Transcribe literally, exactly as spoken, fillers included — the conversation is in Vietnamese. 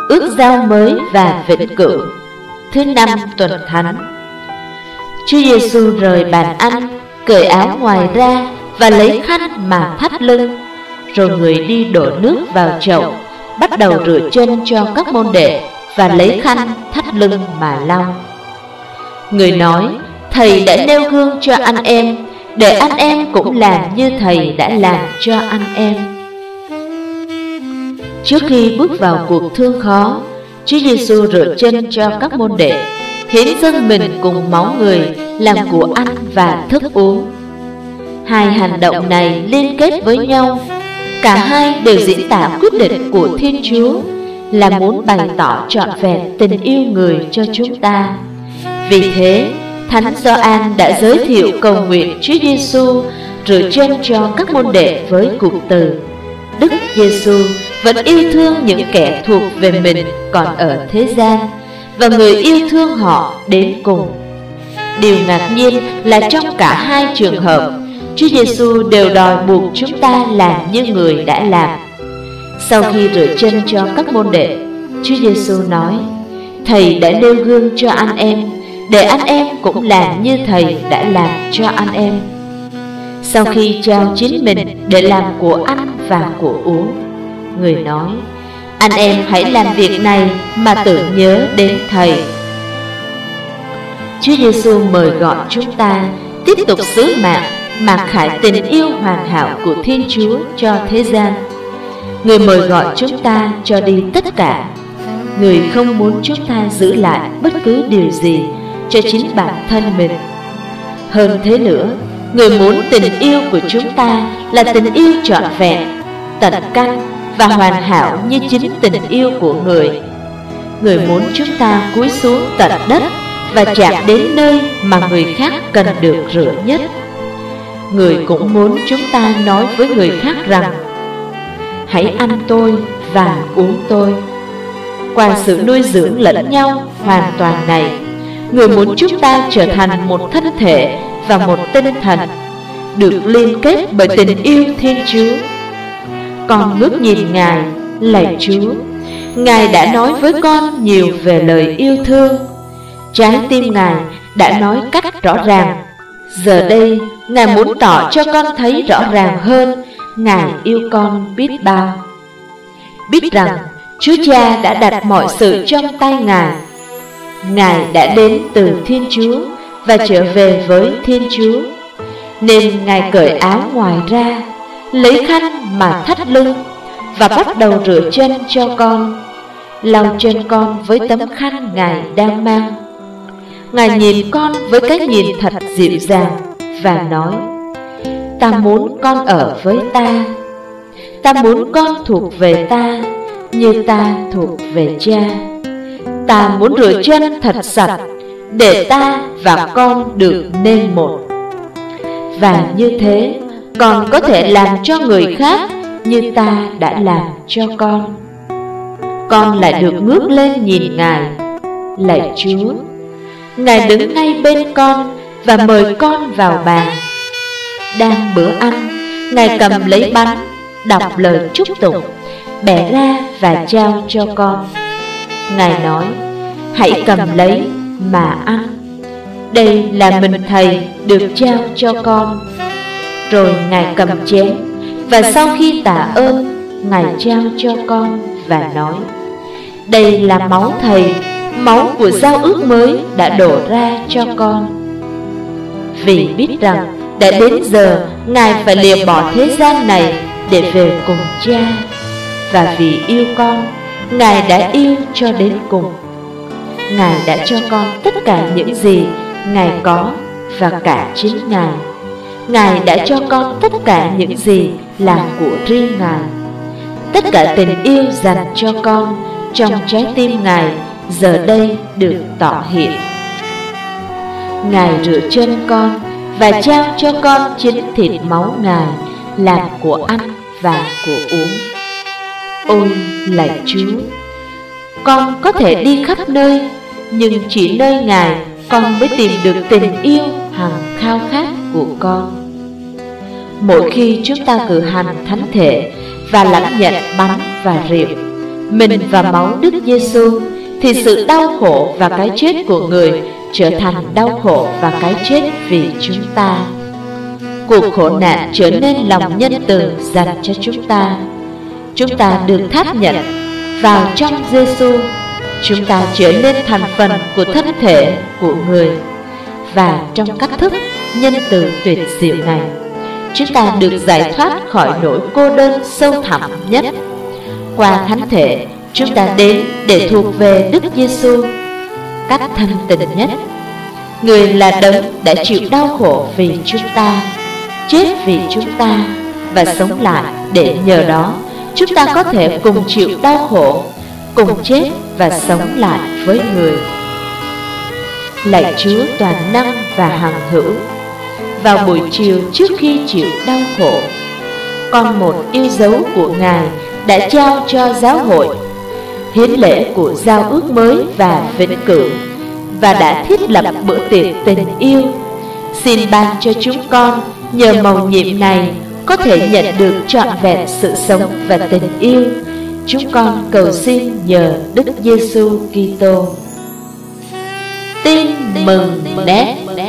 ước giao mới và vĩnh cửu. Thứ năm tuần thánh. Chúa Giêsu rời bàn ăn, cởi áo ngoài ra và lấy khăn mà thắt lưng. Rồi người đi đổ nước vào chậu, bắt đầu rửa chân cho các môn đệ và lấy khăn thắt lưng mà lau. Người nói: Thầy đã nêu gương cho anh em, để anh em cũng làm như Thầy đã làm cho anh em. Trước khi bước vào cuộc thương khó, Chúa Giêsu rửa chân cho các môn đệ, hiến dâng mình cùng máu người làm của ăn và thức uống. Hai hành động này liên kết với nhau. Cả hai đều diễn tả quyết định của Thiên Chúa là muốn bày tỏ trọn vẹn tình yêu người cho chúng ta. Vì thế, Thánh Gioan đã giới thiệu cầu nguyện Chúa Giêsu rửa chân cho các môn đệ với cụm từ: Đức Giêsu vẫn yêu thương những kẻ thuộc về mình còn ở thế gian, và người yêu thương họ đến cùng. Điều ngạc nhiên là trong cả hai trường hợp, Chúa Giêsu đều đòi buộc chúng ta làm như người đã làm. Sau khi rửa chân cho các môn đệ, Chúa Giêsu nói: Thầy đã nêu gương cho anh em, để anh em cũng làm như Thầy đã làm cho anh em. Sau khi trao chính mình để làm của ăn và của uống, người nói: Anh em hãy làm việc này mà tưởng nhớ đến Thầy. Chúa Giêsu mời gọi chúng ta tiếp tục sứ mạng mặc khải tình yêu hoàn hảo của Thiên Chúa cho thế gian. Người mời gọi chúng ta cho đi tất cả. Người không muốn chúng ta giữ lại bất cứ điều gì cho chính bản thân mình. Hơn thế nữa, Người muốn tình yêu của chúng ta là tình yêu trọn vẹn, tận căn và hoàn hảo như chính tình yêu của Người. Người muốn chúng ta cúi xuống tận đất và chạm đến nơi mà người khác cần được rửa nhất. Người cũng muốn chúng ta nói với người khác rằng: Hãy ăn tôi và uống tôi. Qua sự nuôi dưỡng lẫn nhau hoàn toàn này, Người muốn chúng ta trở thành một thân thể và một tinh thần, được liên kết bởi tình yêu Thiên Chúa. Con ngước nhìn Ngài, lạy Chúa, Ngài đã nói với con nhiều về lời yêu thương. Trái tim Ngài đã nói cách rõ ràng. Giờ đây, Ngài muốn tỏ cho con thấy rõ ràng hơn Ngài yêu con biết bao. Biết rằng Chúa Cha đã đặt mọi sự trong tay Ngài. Ngài đã đến từ Thiên Chúa và trở về với Thiên Chúa, nên Ngài cởi áo ngoài ra, lấy khăn mà thắt lưng và bắt đầu rửa chân cho con, lau chân con với tấm khăn Ngài đang mang. Ngài nhìn con với cái nhìn thật dịu dàng và nói: Ta muốn con ở với ta. Ta muốn con thuộc về ta như ta thuộc về Cha. Ta muốn rửa chân thật sạch để ta và con được nên một. Và như thế, con có thể làm cho người khác như ta đã làm cho con. Con lại được ngước lên nhìn Ngài. Lạy Chúa, Ngài đứng ngay bên con và mời con vào bàn. Đang bữa ăn, Ngài cầm lấy bánh, đọc lời chúc tụng, bẻ ra và trao cho con. Ngài nói: Hãy cầm lấy mà ăn. Đây là mình Thầy được trao cho con. Rồi Ngài cầm chén, và sau khi tạ ơn, Ngài trao cho con và nói: Đây là máu Thầy, máu của giao ước mới đã đổ ra cho con. Vì biết rằng đã đến giờ Ngài phải lìa bỏ thế gian này để về cùng Cha, và vì yêu con, Ngài đã yêu cho đến cùng. Ngài đã cho con tất cả những gì Ngài có và cả chính Ngài. Ngài đã cho con tất cả những gì là của riêng Ngài. Tất cả tình yêu dành cho con trong trái tim Ngài giờ đây được tỏ hiện. Ngài rửa chân con và trao cho con chính thịt máu Ngài làm của ăn và của uống. Ôi lạy Chúa, con có thể đi khắp nơi, nhưng chỉ nơi Ngài con mới tìm được tình yêu hằng khao khát của con. Mỗi khi chúng ta cử hành thánh thể và lãnh nhận bánh và rượu, mình và máu Đức Giêsu, thì sự đau khổ và cái chết của Người trở thành đau khổ và cái chết vì chúng ta. Cuộc khổ nạn trở nên lòng nhân từ dành cho chúng ta. Chúng ta được tháp nhận vào trong Giêsu. Chúng ta trở nên thành phần của thân thể của Người. Và trong cách thức nhân từ tuyệt diệu này, chúng ta được giải thoát khỏi nỗi cô đơn sâu thẳm nhất. Qua thánh thể, chúng ta đến để thuộc về Đức Giêsu, cách thân tình nhất. Người là đấng đã chịu đau khổ vì chúng ta, chết vì chúng ta và sống lại để nhờ đó chúng ta có thể cùng chịu đau khổ, cùng chết và sống lại với Người. Lạy Chúa toàn năng và hằng hữu, vào buổi chiều trước khi chịu đau khổ, con một yêu dấu của Ngài đã trao cho giáo hội, hiến lễ của giao ước mới và vĩnh cửu, và đã thiết lập bữa tiệc tình yêu. Xin ban cho chúng con nhờ mầu nhiệm này có thể nhận được trọn vẹn sự sống và tình yêu. Chúng con cầu xin nhờ Đức Giêsu Kitô. Tin mừng nét.